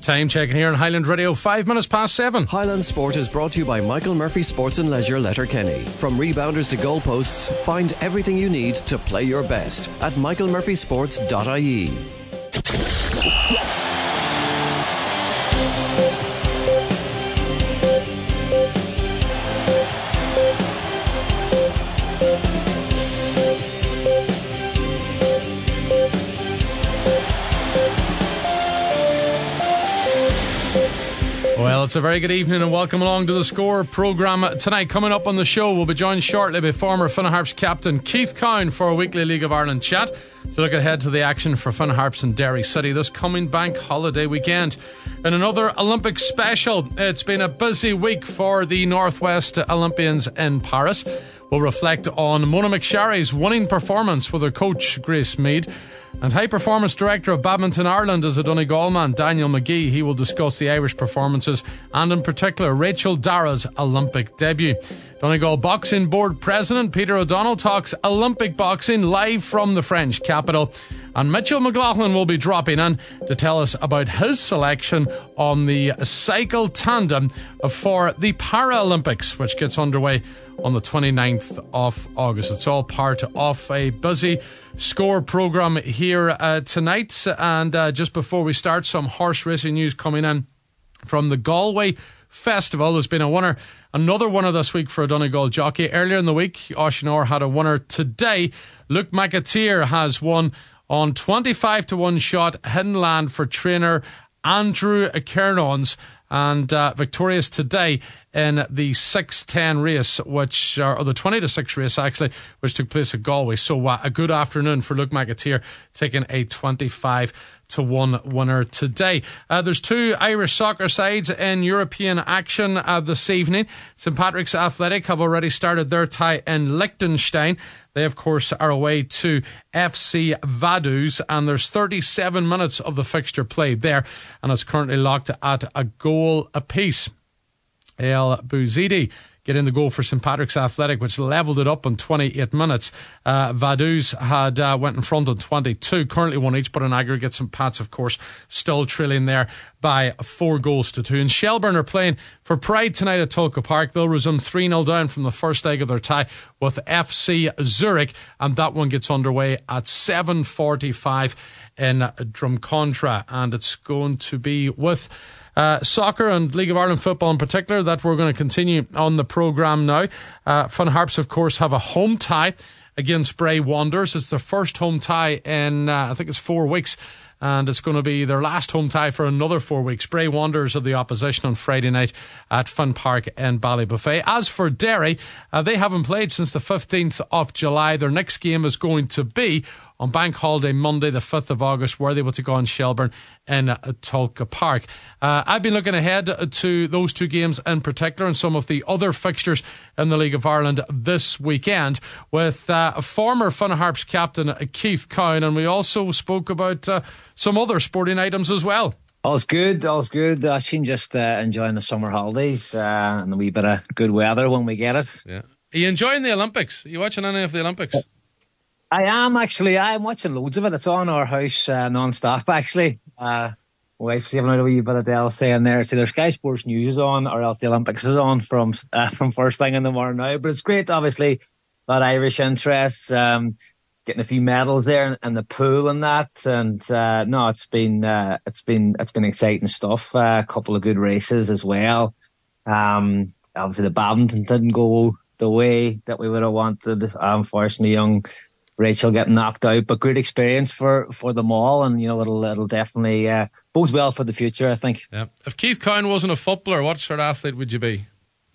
Time checking here on Highland Radio, 5 minutes past 7. Highland Sport is brought to you by Michael Murphy Sports and Leisure Letterkenny. From rebounders to goalposts, find everything you need to play your best at michaelmurphysports.ie. Well, it's a very good evening and welcome along to the Score programme. Tonight, coming up on the show, we'll be joined shortly by former Finn Harps captain Keith Cowan for a weekly League of Ireland chat to look ahead to the action for Finn Harps in Derry City this coming bank holiday weekend. In another Olympic special, it's been a busy week for the Northwest Olympians in Paris. We'll reflect on Mona McSharry's winning performance with her coach Grace Mead. And High Performance Director of Badminton Ireland is a Donegal man, Daniel McGee. He will discuss the Irish performances and in particular Rachel Dara's Olympic debut. Donegal Boxing Board President Peter O'Donnell talks Olympic boxing live from the French capital. And Mitchell McLaughlin will be dropping in to tell us about his selection on the cycle tandem for the Paralympics, which gets underway on the 29th of August. It's all part of a busy Score programme here tonight. And just before we start, some horse racing news coming in from the Galway Festival. There's been another winner this week for a Donegal jockey. Earlier in the week, Oshinor had a winner today. Luke McAteer has won on 25-1 shot Hidden Land for trainer Andrew Kernons, and victorious today in the 6-10 race, or the 20-6 race actually, which took place at Galway. So a good afternoon for Luke McAteer, taking a 25-1 winner today. There's two Irish soccer sides in European action this evening. St Patrick's Athletic have already started their tie in Liechtenstein. They, of course, are away to FC Vaduz, and there's 37 minutes of the fixture played there, and it's currently locked at a goal apiece. El Bouzidi getting the goal for St Patrick's Athletic, which levelled it up in 28 minutes. Vaduz had went in front on 22, currently one each, but in aggregate, St Pat's, of course, still trailing there by 4-2. And Shelburne are playing for Pride tonight at Tulka Park. They'll resume 3-0 down from the first leg of their tie with FC Zurich, and that one gets underway at 7:45 in Drumcondra, and it's going to be with soccer and League of Ireland football in particular that we're going to continue on the programme now. Finn Harps, of course, have a home tie against Bray Wanderers. It's their first home tie in, I think it's 4 weeks. And it's going to be their last home tie for another 4 weeks. Bray Wanderers are the opposition on Friday night at Finn Park in Ballybuffet. As for Derry, they haven't played since the 15th of July. Their next game is going to be on Bank Holiday Monday, the 5th of August, where they will take on Shelburne in Tulka Park. I've been looking ahead to those two games in particular and some of the other fixtures in the League of Ireland this weekend with former Finn Harps captain Keith Cowan, and we also spoke about some other sporting items as well. All's good. I've seen just enjoying the summer holidays and a wee bit of good weather when we get it. Yeah. Are you enjoying the Olympics? Are you watching any of the Olympics? I am actually. I'm watching loads of it. It's on our house non-stop actually. My wife's having a wee bit of DLC in there. So there's Sky Sports News is on, or else the Olympics is on from first thing in the morning now. But it's great, obviously, that Irish interest, getting a few medals there in the pool and that. And no, it's been exciting stuff. A couple of good races as well. Obviously the badminton didn't go the way that we would have wanted. Unfortunately, young Rachel getting knocked out, but great experience for them all, and you know it'll definitely bodes well for the future, I think. Yeah. If Keith Cowan wasn't a footballer, what sort of athlete would you be?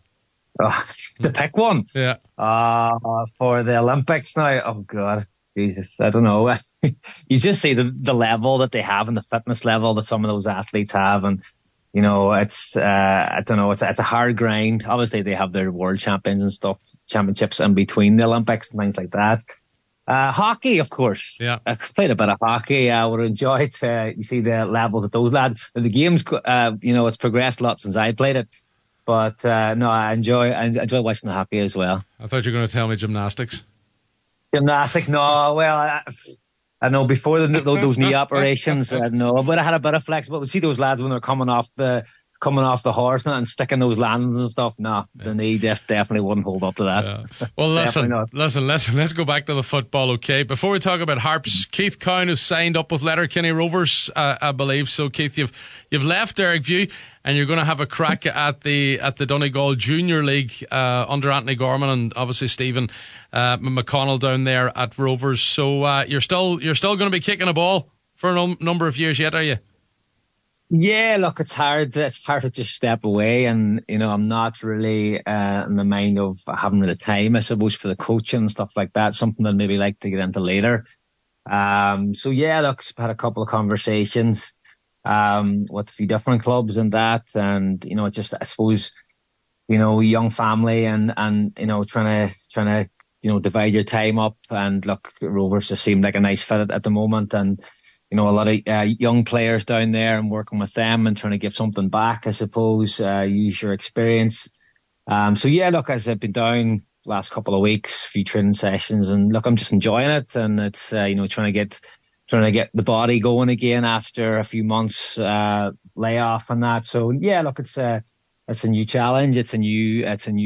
To pick one, yeah. For the Olympics now, oh god, Jesus, I don't know. You just see the level that they have and the fitness level that some of those athletes have, and you know it's I don't know, it's a hard grind. Obviously, they have their world championships in between the Olympics and things like that. Hockey, of course. Yeah. I played a bit of hockey. I would enjoy it. You see the levels that those lads, the game's, it's progressed a lot since I played it. But, no, I enjoy watching the hockey as well. I thought you were going to tell me gymnastics. Gymnastics? No, well, I know before those knee operations, I know, but I had a bit of flex. But we see those lads when they're coming off the horse now and sticking those landings and stuff. No, the knee definitely wouldn't hold up to that. Yeah. Well, listen. Let's go back to the football, okay? Before we talk about Harps, Keith Cowan has signed up with Letterkenny Rovers, I believe. So, Keith, you've left Derek View, and you're going to have a crack at the Donegal Junior League under Anthony Gorman and obviously Stephen McConnell down there at Rovers. So you're still going to be kicking a ball for a number of years yet, are you? Yeah, look, it's hard to just step away, and I'm not really in the mind of having the time, I suppose, for the coaching and stuff like that. Something I'd maybe like to get into later. So yeah, look, I've had a couple of conversations with a few different clubs and that, and just I suppose young family and trying to divide your time up. And look, Rovers just seemed like a nice fit at the moment, and a lot of young players down there, and working with them and trying to give something back, I suppose, use your experience. So yeah, look, as I've been down the last couple of weeks, a few training sessions, and look, I'm just enjoying it, and it's trying to get the body going again after a few months layoff and that. So yeah, look, it's a new challenge. It's a new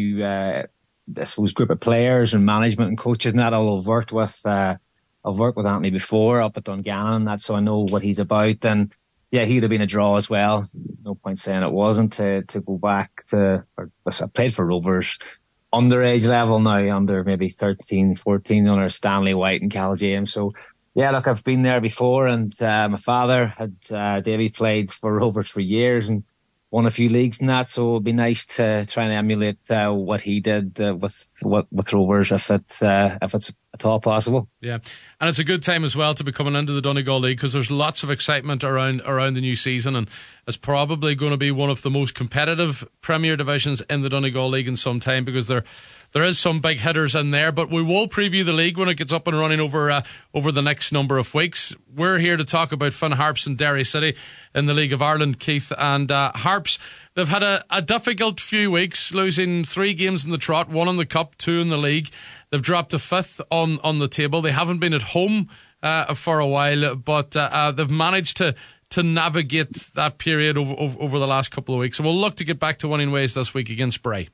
I suppose group of players and management and coaches and that I'll have worked with. I've worked with Anthony before up at Dungannon and that, so I know what he's about. And yeah, he'd have been a draw as well. No point saying it wasn't to go back to. I played for Rovers underage level now, under maybe 13, 14, under Stanley White and Cal James. So yeah, look, I've been there before, and my father had Davy played for Rovers for years and won a few leagues and that, so it'd be nice to try and emulate what he did with Rovers if it's at all possible. Yeah, and it's a good time as well to be coming into the Donegal League, because there's lots of excitement around the new season, and it's probably going to be one of the most competitive Premier divisions in the Donegal League in some time, because there is some big hitters in there. But we will preview the league when it gets up and running over the next number of weeks. We're here to talk about Finn Harps and Derry City in the League of Ireland, Keith. And Harps, they've had a difficult few weeks, losing 3 games in the trot, 1 in the cup, 2 in the league. They've dropped to 5th on the table. They haven't been at home for a while, but they've managed to navigate that period over the last couple of weeks. So we'll look to get back to winning ways this week against Bray.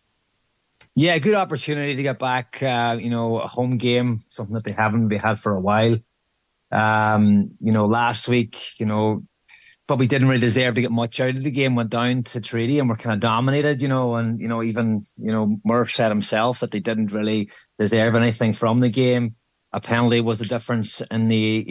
Yeah, good opportunity to get back, a home game, something that they haven't had for a while. Last week, probably didn't really deserve to get much out of the game, went down to Treaty and were kind of dominated, and, even Murph said himself that they didn't really deserve anything from the game. A penalty was the difference in the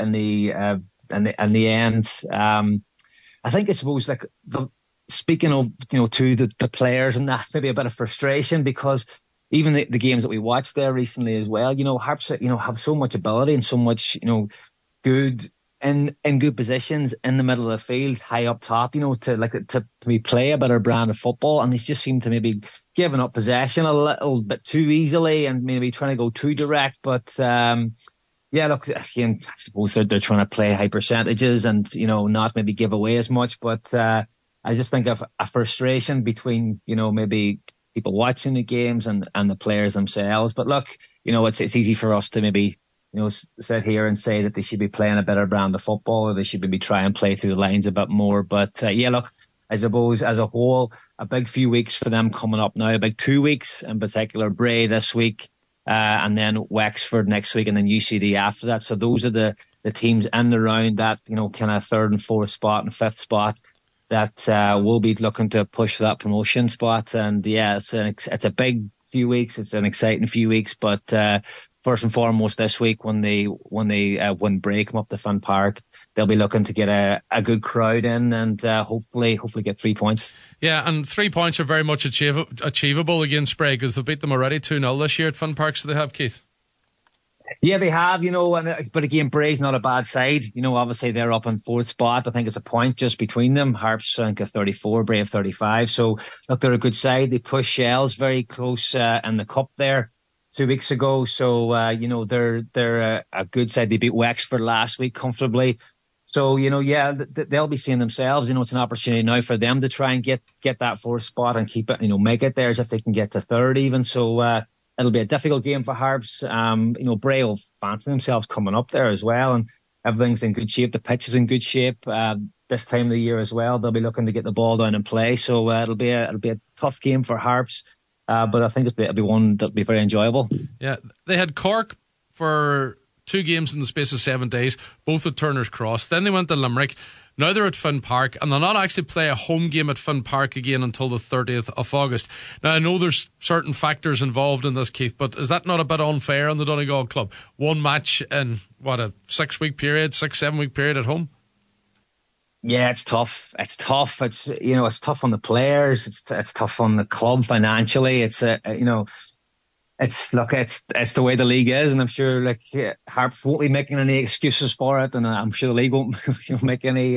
end. I think, I suppose, speaking of, to the players and that, maybe a bit of frustration, because even the games that we watched there recently as well, Harps, have so much ability and so much, good in good positions in the middle of the field, high up top, to play a better brand of football. And they just seem to maybe giving up possession a little bit too easily and maybe trying to go too direct. But, yeah, look, again, I suppose they're trying to play high percentages and, not maybe give away as much. But, I just think of a frustration between, maybe people watching the games and the players themselves. But look, it's easy for us to maybe, sit here and say that they should be playing a better brand of football, or they should maybe try and play through the lines a bit more. But yeah, look, I suppose as a whole, a big few weeks for them coming up now, a big 2 weeks in particular, Bray this week, and then Wexford next week, and then UCD after that. So those are the teams in and around that, kind of 3rd and 4th spot and 5th spot that will be looking to push that promotion spot. And yeah, it's a big few weeks. It's an exciting few weeks. But first and foremost, this week when when Bray come up to Finn Park, they'll be looking to get a good crowd in and hopefully get 3 points. Yeah, and 3 points are very much achievable against Bray, because they've beat them already 2-0 this year at Finn Park. So they have, Keith. Yeah, they have, but again, Bray's not a bad side. Obviously they're up in 4th spot. I think it's a point just between them. Harps, I think, at 34, Bray have 35. So, look, they're a good side. They pushed Shells very close in the cup there 2 weeks ago. So, they're a good side. They beat Wexford last week comfortably. So, yeah, they'll be seeing themselves. It's an opportunity now for them to try and get that 4th spot and keep it, make it there as if they can get to 3rd even. So, it'll be a difficult game for Harps. Bray will fancy themselves coming up there as well, and everything's in good shape. The pitch is in good shape this time of the year as well. They'll be looking to get the ball down and play, so it'll be a tough game for Harps. But I think it'll be one that'll be very enjoyable. Yeah, they had Cork for 2 games in the space of 7 days, both at Turner's Cross. Then they went to Limerick. Now they're at Finn Park, and they'll not actually play a home game at Finn Park again until the 30th of August. Now, I know there's certain factors involved in this, Keith, but is that not a bit unfair on the Donegal club? One match in, a 6-7 week period at home? Yeah, it's tough. It's tough. It's tough on the players. It's tough on the club financially. It's the way the league is, and I'm sure Harps won't be making any excuses for it, and I'm sure the league won't make any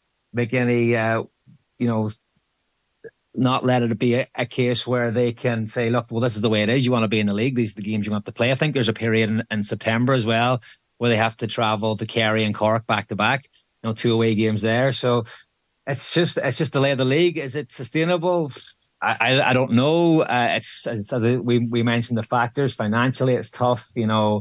not let it be a case where they can say, look, well, this is the way it is. You want to be in the league. These are the games you want to play. I think there's a period in September as well where they have to travel to Kerry and Cork back to back. 2 away games there. So it's just the lay of the league. Is it sustainable? I don't know. We mentioned the factors. Financially, it's tough.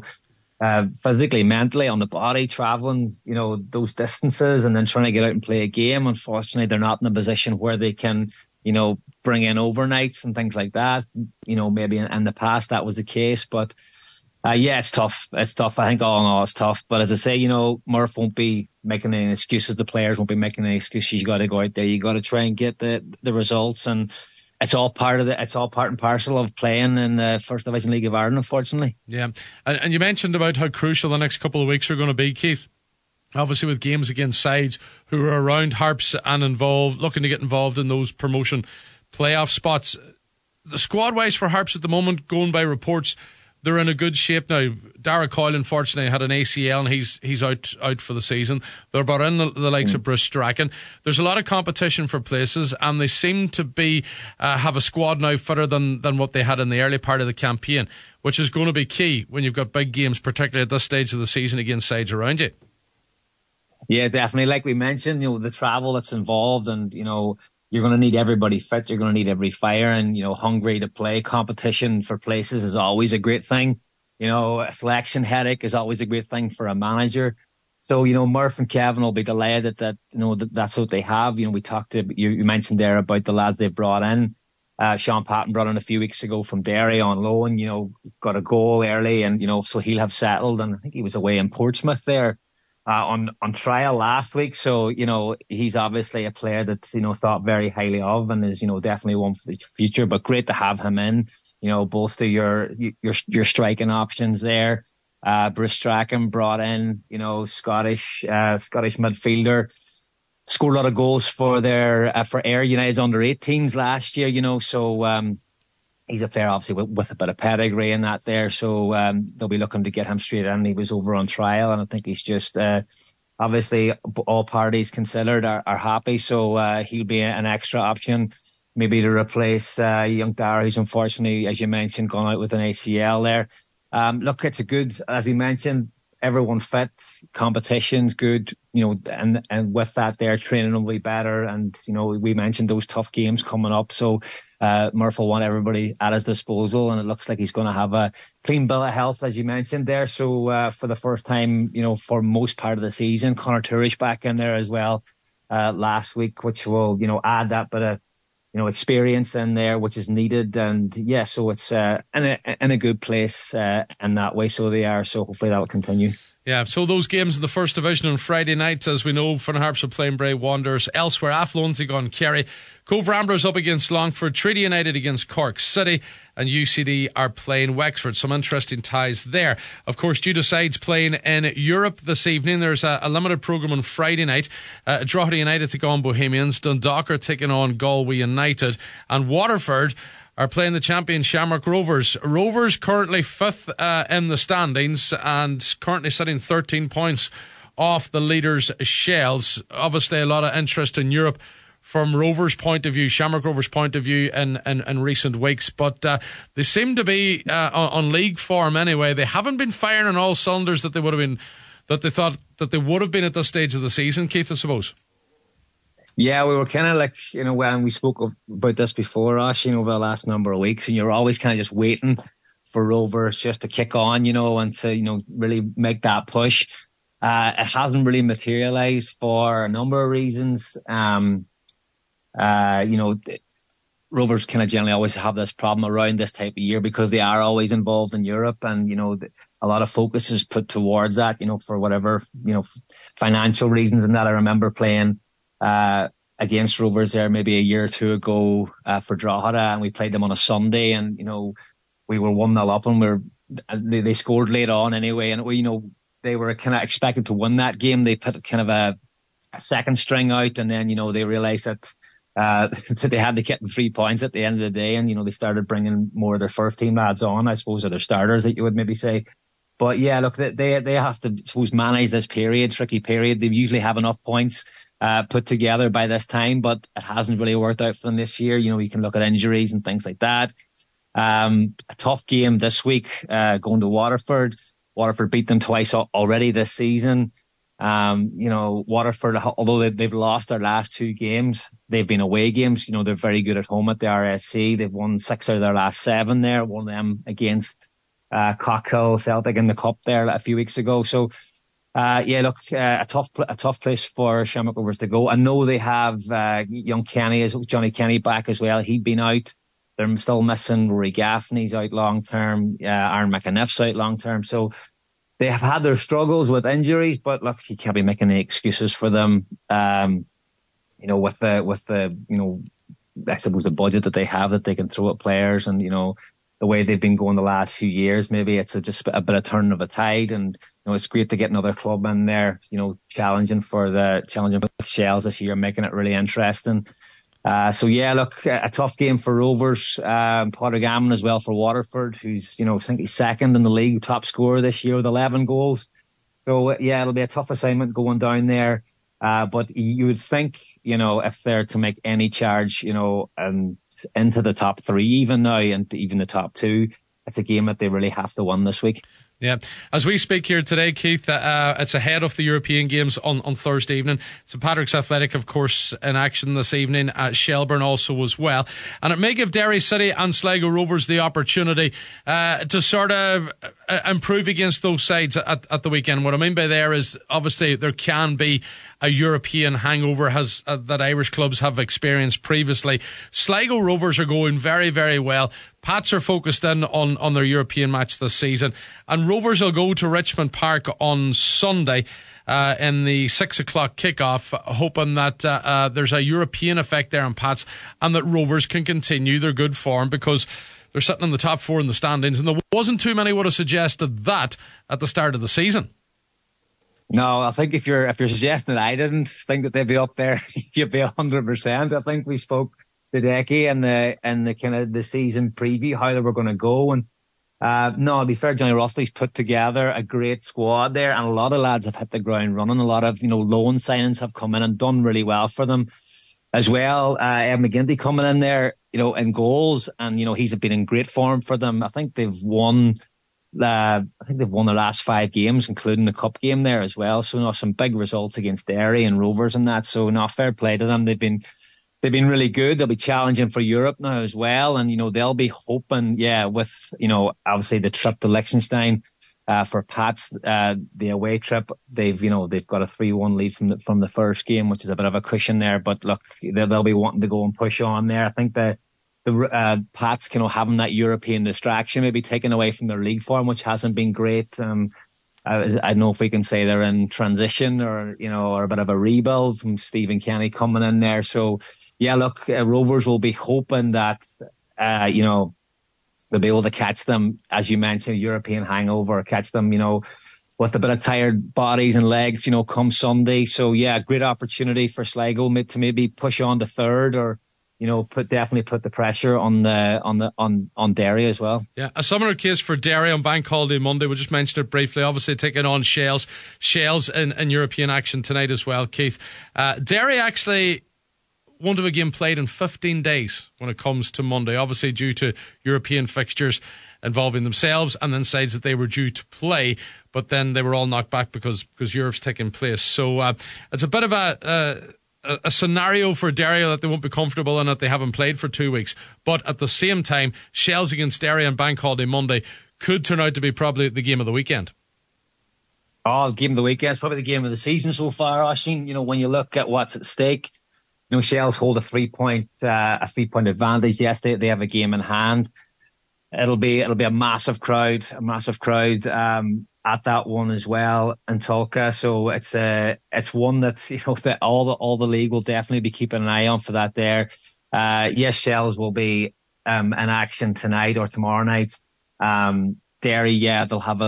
Physically, mentally, on the body, traveling. Those distances, and then trying to get out and play a game. Unfortunately, they're not in a position where they can, bring in overnights and things like that. Maybe in the past that was the case, but it's tough. It's tough. I think all in all, it's tough. But as I say, Murph won't be making any excuses. The players won't be making any excuses. You got to go out there. You got to try and get the results, and it's all part and parcel of playing in the First Division League of Ireland, unfortunately. Yeah, and you mentioned about how crucial the next couple of weeks are going to be, Keith. Obviously, with games against sides who are around Harps and looking to get involved in those promotion playoff spots. The squad-wise for Harps at the moment, going by reports, they're in a good shape now. Dara Coyle, unfortunately, had an ACL and he's out for the season. They're brought in the likes of Bruce Strachan. There's a lot of competition for places, and they seem to be have a squad now fitter than what they had in the early part of the campaign, which is going to be key when you've got big games, particularly at this stage of the season, against sides around you. Yeah, definitely. Like we mentioned, the travel that's involved, and you're going to need everybody fit. You're going to need every fire and, hungry to play. Competition for places is always a great thing. A selection headache is always a great thing for a manager. So, Murph and Kevin will be delighted that that's what they have. We talked to, you mentioned there about the lads they've brought in. Sean Patton brought in a few weeks ago from Derry on loan, got a goal early, and, so he'll have settled. And I think he was away in Portsmouth there. On trial last week. So, he's obviously a player that's, thought very highly of, and is, definitely one for the future, but great to have him in, bolster your striking options there. Bruce Strachan brought in, Scottish midfielder, scored a lot of goals for for Ayr United's under 18s last year, so, he's a player, obviously, with a bit of pedigree in that there. So they'll be looking to get him straight in. He was over on trial, and I think he's just, obviously, all parties considered are happy. So he'll be an extra option, maybe to replace young Dara, who's unfortunately, as you mentioned, gone out with an ACL there. Look, it's a good, as we mentioned, everyone fit, competition's good, and with that there, training will be better. And, we mentioned those tough games coming up. So Murph will want everybody at his disposal, and it looks like he's going to have a clean bill of health, as you mentioned there. So for the first time, for most part of the season, Conor Turish back in there as well last week, which will, add that bit of, experience in there, which is needed. And yeah, so it's in a good place in that way. So they are. So hopefully that will continue. Yeah, so those games in the First Division on Friday night, as we know, Finn Harps are playing Bray Wanderers. Elsewhere, Athlone take on Kerry. Cove Ramblers up against Longford. Treaty United against Cork City. And UCD are playing Wexford. Some interesting ties there. Of course, due to sides playing in Europe this evening, there's a limited programme on Friday night. Drogheda United take on Bohemians. Dundalk are taking on Galway United. And Waterford are playing the champion Shamrock Rovers. Rovers currently 5th in the standings and currently sitting 13 points off the leaders' Shells. Obviously, a lot of interest in Europe from Rovers' point of view, Shamrock Rovers' point of view in recent weeks. But they seem to be on league form anyway. They haven't been firing on all cylinders that they thought that they would have been at this stage of the season, Keith, I suppose. Yeah, we were kind of like, when we spoke about this before, Ash, over the last number of weeks, and you're always kind of just waiting for Rovers just to kick on, and to, really make that push. It hasn't really materialised for a number of reasons. Rovers kind of generally always have this problem around this type of year because they are always involved in Europe, and a lot of focus is put towards that, for whatever financial reasons. And that I remember playing against Rovers there maybe a year or two ago for Drogheda, and we played them on a Sunday, and we were 1-0 up, and they scored late on anyway, and they were kind of expected to win that game. They put kind of a second string out, and then they realised that that they had to get 3 points at the end of the day, and they started bringing more of their first team lads on, I suppose, or their starters that you would maybe say. But yeah, look, they have to, I suppose, manage this tricky period. They usually have enough points put together by this time, but it hasn't really worked out for them this year. You can look at injuries and things like that. A tough game this week, going to Waterford. Waterford beat them twice already this season. Waterford, although they've lost their last 2 games, they've been away games. They're very good at home at the RSC. They've won 6 out of their last 7 there. One of them against Cockhill Celtic in the cup there a few weeks ago. So, a tough place for Shamrock Rovers to go. I know they have young Johnny Kenny back as well. He'd been out. They're still missing Rory Gaffney's out long term. Aaron McAniff's out long term. So they have had their struggles with injuries, but look, you can't be making any excuses for them. With the I suppose the budget that they have that they can throw at players, and the way they've been going the last few years, maybe it's just a bit of turn of a tide, and it's great to get another club in there, challenging with Shells this year, making it really interesting. A tough game for Rovers. Portagamon as well for Waterford, who's, I think he's second in the league, top scorer this year with 11 goals. So, it'll be a tough assignment going down there. But you would think, if they're to make any charge, and into the top 3 even now, and even the top 2, it's a game that they really have to win this week. Yeah. As we speak here today, Keith, it's ahead of the European games on Thursday evening. St Patrick's Athletic, of course, in action this evening. Shelbourne also as well. And it may give Derry City and Sligo Rovers the opportunity to sort of improve against those sides at the weekend. What I mean by there is, obviously, there can be a European hangover that Irish clubs have experienced previously. Sligo Rovers are going very, very well. Pats are focused in on their European match this season, and Rovers will go to Richmond Park on Sunday in the 6 o'clock kickoff, hoping that there's a European effect there on Pats, and that Rovers can continue their good form, because they're sitting in the top 4 in the standings, and there wasn't too many would have suggested that at the start of the season. No, I think if you're suggesting that I didn't think that they'd be up there, you'd be 100%. I think we spoke the Decky and the kind of the season preview, how they were going to go. And to be fair, Johnny Russell's put together a great squad there, and a lot of lads have hit the ground running. A lot of loan signings have come in and done really well for them as well. Ed McGinty coming in there, in goals, and he's been in great form for them. I think they've won their last 5 games, including the cup game there as well. So some big results against Derry and Rovers and that. So fair play to them. They've been really good. They'll be challenging for Europe now as well. And, they'll be hoping, with, obviously the trip to Liechtenstein, for Pats, the away trip, they've got a 3-1 lead from the first game, which is a bit of a cushion there. But look, they'll be wanting to go and push on there. I think the Pats, having that European distraction, maybe taken away from their league form, which hasn't been great. I don't know if we can say they're in transition or a bit of a rebuild from Stephen Kenny coming in there. So, Rovers will be hoping that, they'll be able to catch them, as you mentioned, European hangover, catch them, with a bit of tired bodies and legs, come Sunday. So, great opportunity for Sligo to maybe push on to third, or, definitely put the pressure on Derry as well. Yeah, a similar case for Derry on Bank Holiday Monday. We'll just mention it briefly. Obviously taking on Shells in European action tonight as well, Keith. Derry actually won't have a game played in 15 days when it comes to Monday, obviously due to European fixtures involving themselves and then sides that they were due to play, but then they were all knocked back because Europe's taking place. So it's a bit of a scenario for Derry that they won't be comfortable in, that they haven't played for 2 weeks. But at the same time, Shells against Derry on Bank Holiday Monday could turn out to be probably the game of the weekend. Oh, game of the weekend is probably the game of the season so far, Oisín. When you look at what's at stake, Shells hold a 3-point advantage. Yes, they have a game in hand. It'll be a massive crowd at that one as well in Tulka. So it's one that's that all the league will definitely be keeping an eye on for that there. Yes, Shells will be in action tonight or tomorrow night. Derry, yeah, they'll have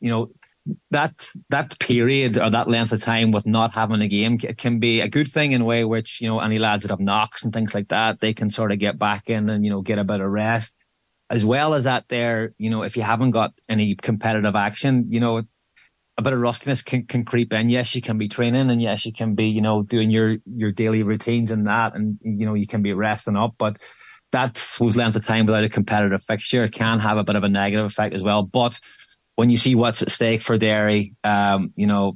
that period or that length of time with not having a game, it can be a good thing in a way which, any lads that have knocks and things like that, they can sort of get back in and, get a bit of rest. As well as that there, if you haven't got any competitive action, a bit of rustiness can creep in. Yes, you can be training and yes, you can be, doing your daily routines and that, and, you can be resting up, but that's was length of time without a competitive fixture. It can have a bit of a negative effect as well. But when you see what's at stake for Derry, coming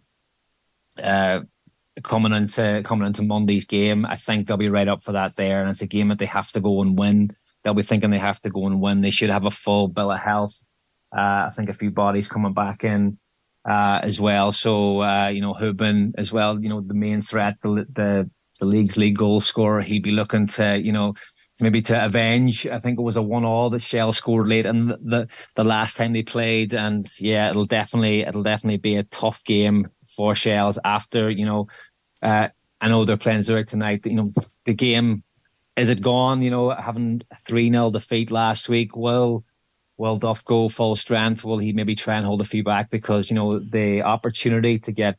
into Monday's game, I think they'll be right up for that there. And it's a game that they have to go and win. They'll be thinking they have to go and win. They should have a full bill of health. I think a few bodies coming back in as well. So, Hubin as well, the main threat, the league's league goal scorer, he'll be looking to, maybe to avenge. I think it was a 1-1 that Shell scored late in the last time they played. And yeah, it'll definitely be a tough game for Shells after, I know they're playing Zurich tonight. The game, is it gone? Having a 3-0 defeat last week, will Duff go full strength? Will he maybe try and hold a few back? Because, the opportunity to get,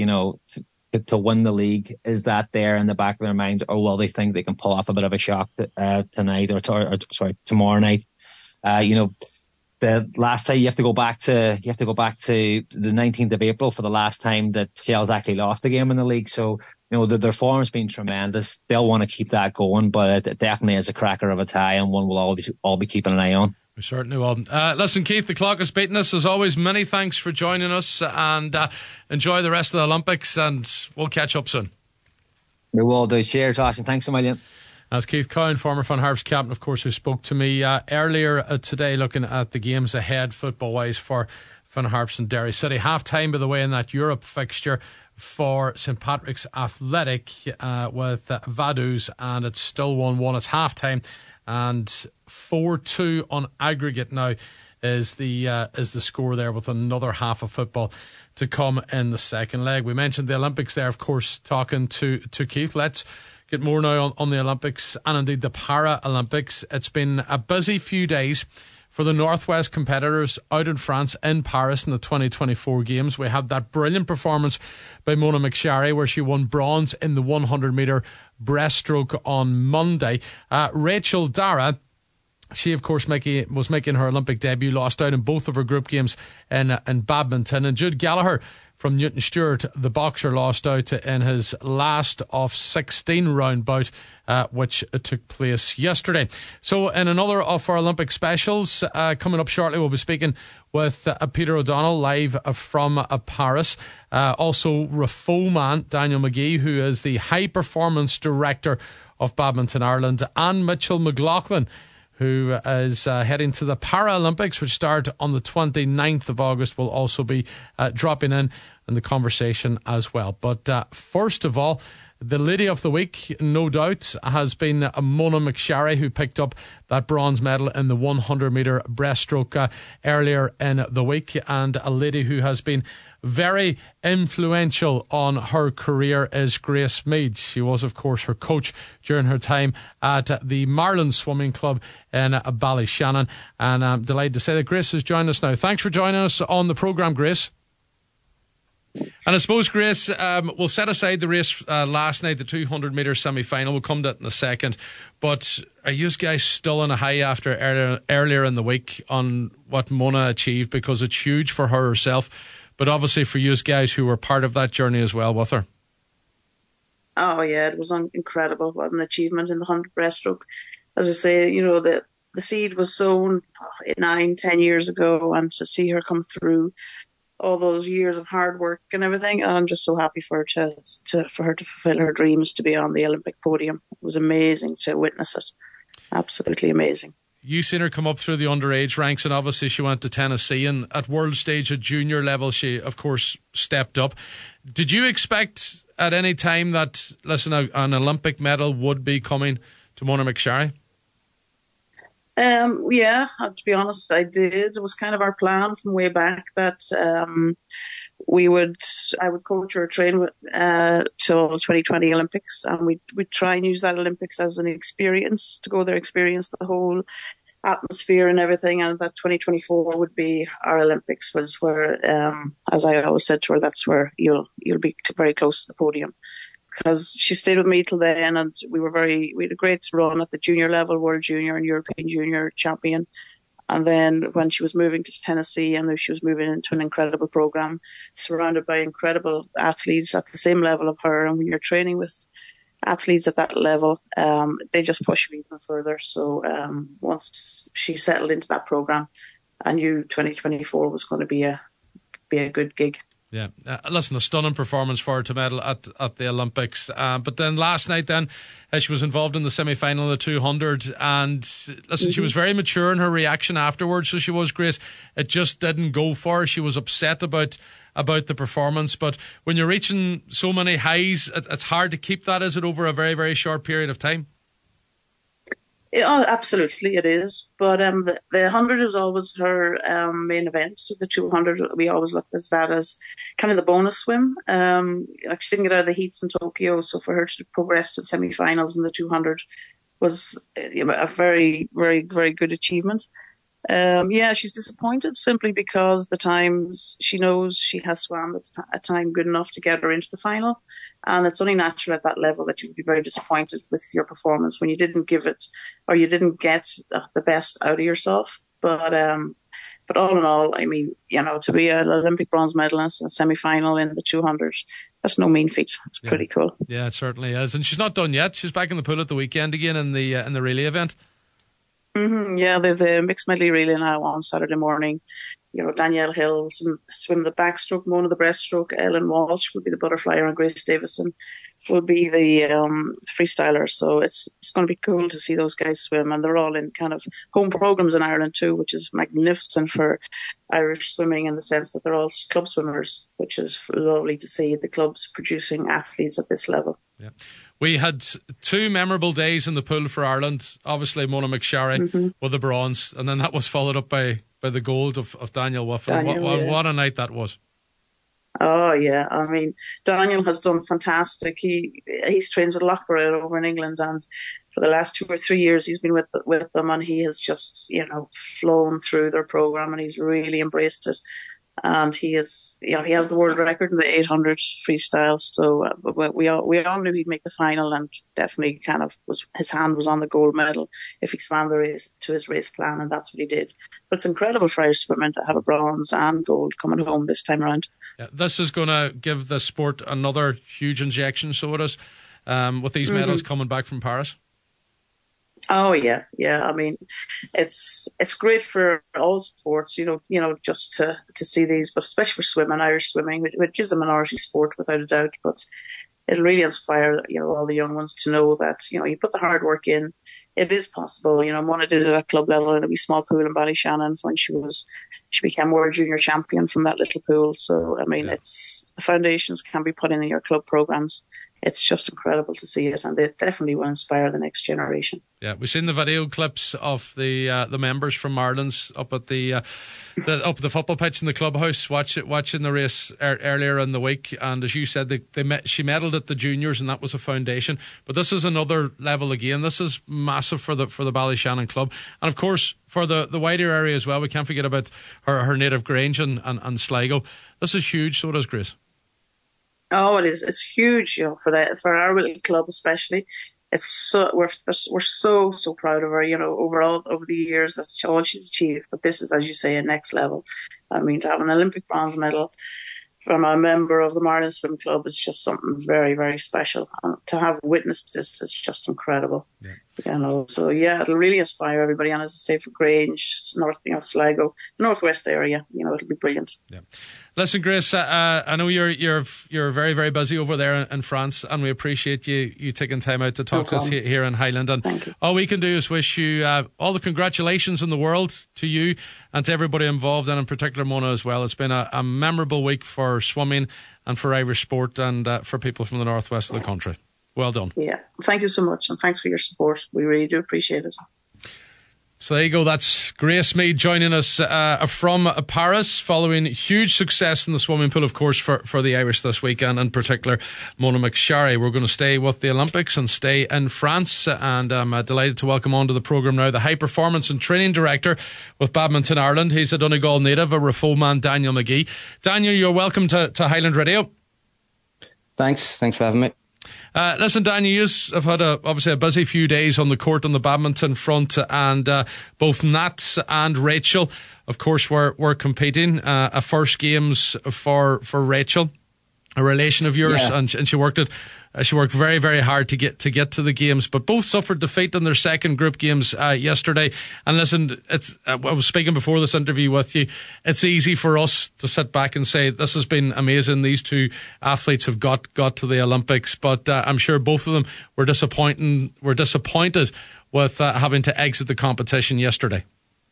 to win the league, is that there in the back of their minds, or will they think they can pull off a bit of a shock tonight or tomorrow night? The last time you have to go back to the 19th of April for the last time that Shells actually lost a game in the league. So their form's been tremendous. They'll want to keep that going, but it definitely is a cracker of a tie and one we'll all be keeping an eye on. We certainly will. Listen, Keith, the clock is beating us. As always, many thanks for joining us, and enjoy the rest of the Olympics, and we'll catch up soon. We will do. Cheers, Austin. Thanks a million. That's Keith Cowan, former Finn Harps captain, of course, who spoke to me earlier today looking at the games ahead football-wise for Finn Harps and Derry City. Half-time, by the way, in that Europe fixture for St Patrick's Athletic with Vaduz, and it's still 1-1. It's half-time. And 4-2 on aggregate now is the score there, with another half of football to come in the second leg. We mentioned the Olympics there, of course, talking to Keith. Let's get more now on the Olympics and indeed the Paralympics. It's been a busy few days for the Northwest competitors out in France, in Paris, in the 2024 Games. We had that brilliant performance by Mona McSharry, where she won bronze in the 100-metre breaststroke on Monday. Rachel Dara, she, of course, was making her Olympic debut, lost out in both of her group games in badminton. And Jude Gallagher from Newton Stewart, the boxer, lost out in his last of 16 round bout, which took place yesterday. So in another of our Olympic specials, coming up shortly, we'll be speaking with Peter O'Donnell live from Paris. Also Rafo man, Daniel McGee, who is the High Performance Director of Badminton Ireland, and Mitchell McLaughlin, who is heading to the Paralympics, which start on the 29th of August, will also be dropping in the conversation as well. But first of all, the lady of the week, no doubt, has been Mona McSharry, who picked up that bronze medal in the 100-metre breaststroke earlier in the week, and a lady who has been very influential on her career is Grace Mead. She was, of course, her coach during her time at the Marlin Swimming Club in Ballyshannon, and I'm delighted to say that Grace has joined us now. Thanks for joining us on the programme, Grace. And I suppose, Grace, we'll set aside the race last night, the 200-metre semi-final. We'll come to it in a second. But are you guys still on a high after earlier in the week on what Mona achieved? Because it's huge for her herself, but obviously for you guys who were part of that journey as well with her. Oh, yeah, it was incredible. What an achievement in the 100 breaststroke. As I say, the seed was sown 9-10 years ago, and to see her come through all those years of hard work and everything, I'm just so happy for her to fulfill her dreams to be on the Olympic podium. It was amazing to witness it. Absolutely amazing. you seen her come up through the underage ranks, and obviously she went to Tennessee, and at world stage at junior level she of course stepped up. Did you expect at any time that, listen, an Olympic medal would be coming to Mona McSharry? Yeah, to be honest, I did. It was kind of our plan from way back that I would coach or train with, till 2020 Olympics, and we'd try and use that Olympics as an experience, to go there, experience the whole atmosphere and everything, and that 2024 would be our Olympics, was where, as I always said to her, that's where you'll be very close to the podium. Because she stayed with me till then, and we had a great run at the junior level, World Junior and European Junior champion. And then when she was moving to Tennessee, I knew she was moving into an incredible program, surrounded by incredible athletes at the same level of her. And when you're training with athletes at that level, they just push you even further. So once she settled into that program, I knew 2024 was going to be a good gig. Yeah, listen, a stunning performance for her to medal at the Olympics. But then last night, she was involved in the semi-final of the 200, and listen, she was very mature in her reaction afterwards. So she was, Grace. It just didn't go for her. She was upset about the performance. But when you're reaching so many highs, it's hard to keep that, is it, over a very, very short period of time? Oh, absolutely, it is. But the 100 was always her main event. So the 200, we always looked at that as kind of the bonus swim. She didn't get out of the heats in Tokyo, so for her to progress to the semi-finals in the 200 was a very, very, very good achievement. She's disappointed simply because the times she knows she has swam a time good enough to get her into the final. And it's only natural at that level that you'd be very disappointed with your performance when you didn't give it, or you didn't get the best out of yourself. But all in all, I mean, to be an Olympic bronze medalist in a semi-final in the 200, that's no mean feat. It's pretty cool. Yeah, it certainly is. And she's not done yet. She's back in the pool at the weekend again in the relay event. Mm-hmm, yeah, they've the mixed medley relay now on Saturday morning. Danielle Hill will swim the backstroke, Mona the breaststroke, Ellen Walsh will be the butterflyer, and Grace Davison will be the freestyler. So it's going to be cool to see those guys swim, and they're all in kind of home programs in Ireland too, which is magnificent for Irish swimming in the sense that they're all club swimmers, which is lovely to see the clubs producing athletes at this level. Yeah. We had two memorable days in the pool for Ireland. Obviously, Mona McSharry with the bronze, and then that was followed up by the gold of Daniel Wiffen. What a night that was. Oh, yeah. I mean, Daniel has done fantastic. He's trained with Loughborough over in England, and for the last 2 or 3 years he's been with them, and he has just, flown through their program, and he's really embraced it. And he has the world record in the 800 freestyle. So we all knew he'd make the final, and definitely his hand was on the gold medal if he swam the race to his race plan, and that's what he did. But it's incredible for Irish swimming to have a bronze and gold coming home this time around. Yeah, this is going to give the sport another huge injection, so it is, with these medals coming back from Paris. Oh yeah. I mean, it's great for all sports, just to see these, but especially for swimming, Irish swimming, which is a minority sport without a doubt. But it'll really inspire, all the young ones to know that, you put the hard work in, it is possible. Mona did it at club level in a wee small pool in Ballyshannon when she became World Junior champion from that little pool. So I mean, the foundations can be put in your club programs. It's just incredible to see it, and they definitely will inspire the next generation. Yeah, we've seen the video clips of the members from Ireland's up at the football pitch in the clubhouse, watching the race earlier in the week. And as you said, she medalled at the juniors, and that was a foundation. But this is another level again. This is massive for the Ballyshannon club, and of course for the wider area as well. We can't forget about her native Grange and Sligo. This is huge. So it is, Grace. Oh, it is. It's huge, for our little club especially. It's so we're so proud of her, over the years that all she's achieved. But this is, as you say, a next level. I mean, to have an Olympic bronze medal from a member of the Marlin Swim Club is just something very, very special. And to have witnessed it is just incredible. Yeah. So it'll really inspire everybody. And as I say, for Grange, Sligo, the northwest area, it'll be brilliant. Yeah. Listen, Grace, I know you're very, very busy over there in France, and we appreciate you taking time out to talk to us here in Highland. And Thank you. all we can do is wish you all the congratulations in the world to you and to everybody involved, and in particular Mona as well. It's been a memorable week for swimming and for Irish sport and for people from the northwest of the country. Well done. Yeah, thank you so much, and thanks for your support. We really do appreciate it. So there you go. That's Grace Mead joining us from Paris, following huge success in the swimming pool, of course, for the Irish this weekend, in particular Mona McSharry. We're going to stay with the Olympics and stay in France, and I'm delighted to welcome onto the programme now the High Performance and Training Director with Badminton Ireland. He's a Donegal native, a Rafo man, Daniel McGee. Daniel, you're welcome to Highland Radio. Thanks for having me. Listen, Daniel, you have had obviously a busy few days on the court on the badminton front, and both Nat and Rachel, of course, were competing. First games for Rachel, a relation of yours, and she worked very, very hard to get to the games, but both suffered defeat in their second group games yesterday. And listen, I was speaking before this interview with you. It's easy for us to sit back and say this has been amazing. These two athletes have got to the Olympics, but I'm sure both of them were disappointed with having to exit the competition yesterday.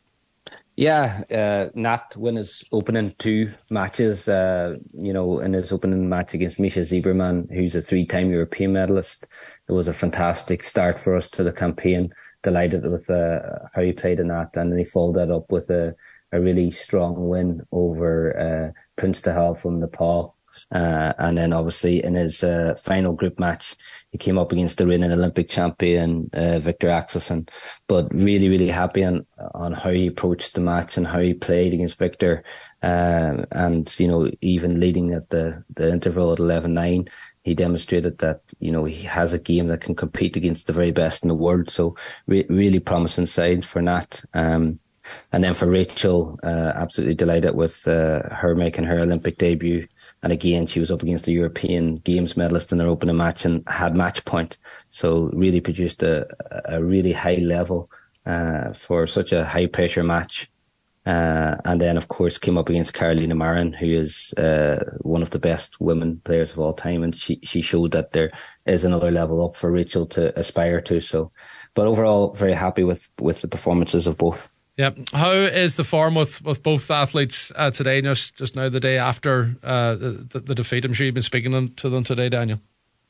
Yeah, Nat won his opening two matches, in his opening match against Misha Zieberman, who's a 3-time European medalist. It was a fantastic start for us to the campaign. Delighted with how he played in that. And then he followed that up with a really strong win over Prince Tahal from Nepal. And then obviously in his final group match, he came up against the reigning Olympic champion, Victor Axelsen. But really, really happy on how he approached the match and how he played against Victor. And, even leading at the interval at 11-9, he demonstrated that, he has a game that can compete against the very best in the world. So really promising side for Nat. And then for Rachel, absolutely delighted with her making her Olympic debut. And again, she was up against the European Games medalist in her opening match and had match point. So really produced a really high level for such a high pressure match. And then, of course, came up against Carolina Marin, who is one of the best women players of all time. And she showed that there is another level up for Rachel to aspire to. So, but overall, very happy with the performances of both. Yeah, how is the form with both athletes today? Just now, the day after the defeat, I'm sure you've been speaking to them today, Daniel.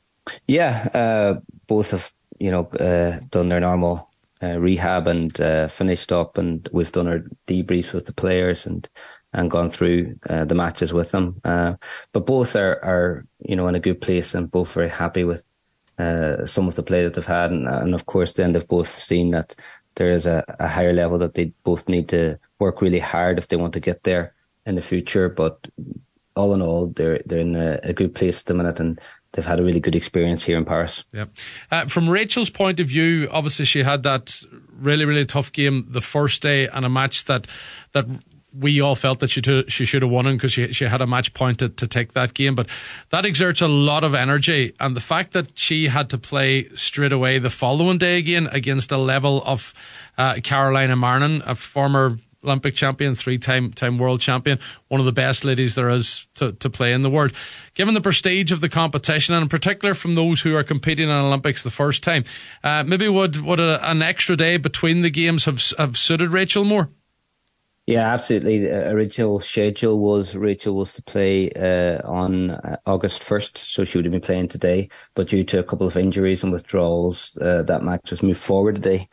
Yeah, both have done their normal rehab and finished up, and we've done our debriefs with the players and gone through the matches with them. But both are in a good place and both very happy with some of the play that they've had, and of course then they've both seen that there is a higher level that they both need to work really hard if they want to get there in the future. But all in all, they're in a good place at the minute, and they've had a really good experience here in Paris. Yeah. From Rachel's point of view, obviously she had that really, really tough game the first day, and a match that we all felt that she should have won in because she had a match point to take that game. But that exerts a lot of energy, and the fact that she had to play straight away the following day again against a level of Carolina Marin, a former Olympic champion, 3-time world champion, one of the best ladies there is to play in the world. Given the prestige of the competition, and in particular from those who are competing in Olympics the first time, maybe would an extra day between the games have suited Rachel more? Yeah, absolutely. The original schedule was Rachel was to play on August 1st, so she would have been playing today. But due to a couple of injuries and withdrawals, that match was moved forward today.